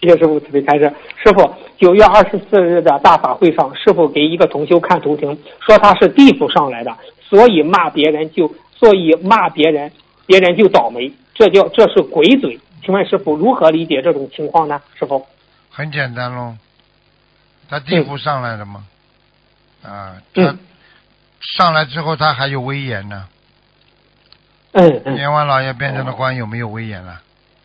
谢谢师傅慈悲开示。师傅，9月24日的大法会上，师傅给一个同修看图腾，说他是地府上来的，所以骂别人就倒霉，这是鬼嘴。请问师傅如何理解这种情况呢？师傅， 很简单喽，他地府上来的嘛，他上来之后他还有威严呢。阎王老爷变成了官，有没有威严了？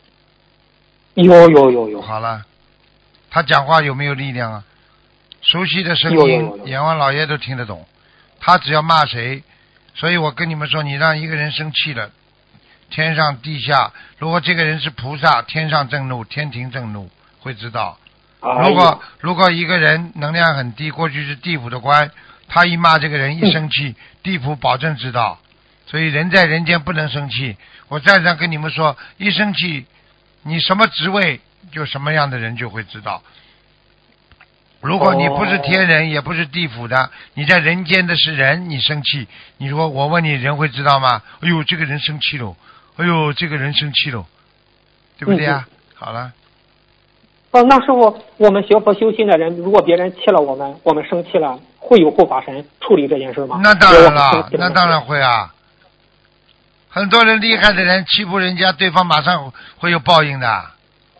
有。 好了，他讲话有没有力量啊？熟悉的声音，阎王老爷都听得懂。他只要骂谁，所以我跟你们说，你让一个人生气了，天上地下，如果这个人是菩萨，天上震怒，天庭震怒，会知道。如果一个人能量很低，过去是地府的官，他一骂这个人一生气，地府保证知道。所以人在人间不能生气。我再三跟你们说，一生气，你什么职位就什么样的人就会知道。如果你不是天人，也不是地府的，你在人间的是人，你生气，你说我问你，人会知道吗？哎呦，这个人生气了，哎呦，这个人生气了，对不对呀？好了。 那师傅，我们学佛修心的人，如果别人气了我们生气了，会有护法神处理这件事吗？ 那当然了，那当然会啊。很多人厉害的人欺负人家，对方马上会有报应的。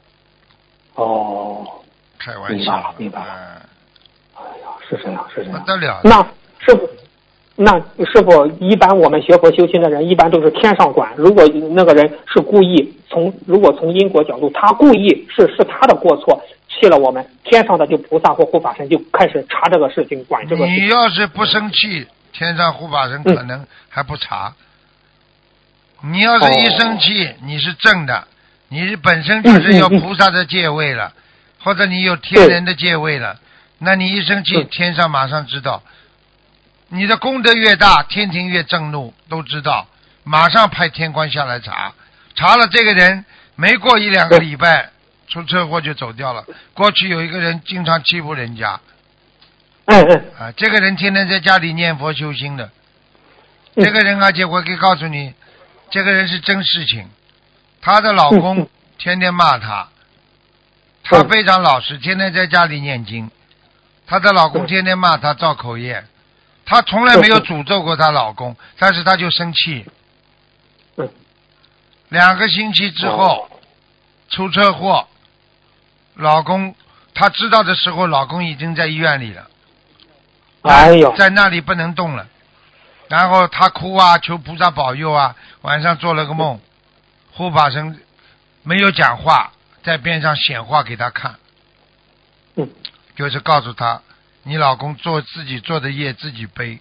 开玩笑， 明白了。哎呀，是这样。 不得了。 那师傅，一般我们学佛修心的人，一般都是天上管。如果那个人是故意从因果角度，他故意是他的过错，气了我们，天上的就菩萨或护法神就开始查这个事情，管这个事情。 你要是不生气，天上护法神可能还不查。你要是一生气，你是正的，你本身就是有菩萨的戒位了，或者你有天人的戒位了，那你一生气，天上马上知道。你的功德越大，天庭越震怒，都知道，马上派天官下来查了这个人，没过1-2个礼拜出车祸就走掉了。过去有一个人经常欺负人家，这个人天天在家里念佛修心的，这个人而且我可以告诉你，这个人是真事情。她的老公天天骂她，她非常老实，天天在家里念经。她的老公天天骂她造口业，她从来没有诅咒过她老公，但是她就生气。2个星期之后出车祸，老公她知道的时候，老公已经在医院里了，在那里不能动了。然后她哭啊，求菩萨保佑啊，晚上做了个梦，护法神没有讲话，在边上显化给她看，就是告诉她，你老公自己做的业自己背，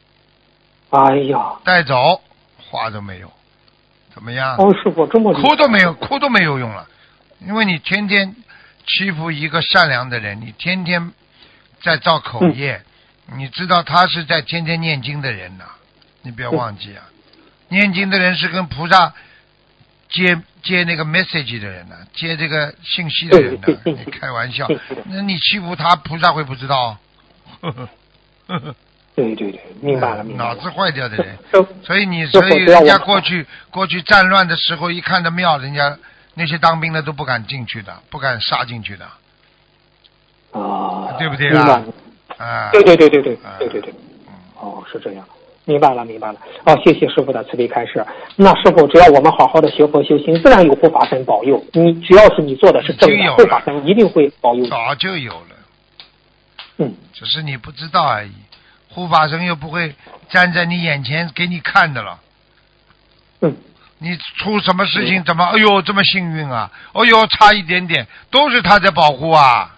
带走，话都没有，怎么样？ 师傅这么哭都没有用了，因为你天天欺负一个善良的人，你天天在造口业，你知道他是在天天念经的人呐，你不要忘记啊，念经的人是跟菩萨接那个 message 的人呢，接这个信息的人呢，你开玩笑，那你欺负他，菩萨会不知道？ 对，明白了。 脑子坏掉的人，所以人家过去战乱的时候，一看到庙，人家那些当兵的都不敢进去的，不敢杀进去的，对不对啦？ 对，是这样。明白了。谢谢师傅的慈悲开示。那师傅，只要我们好好的学佛修心，自然有护法神保佑。只要是你做的是正的，护法神一定会保佑。 早就有了。只是你不知道而已。护法神又不会站在你眼前给你看的了。你出什么事情怎么？哎呦，这么幸运啊！哎呦，差一点点，都是他在保护啊。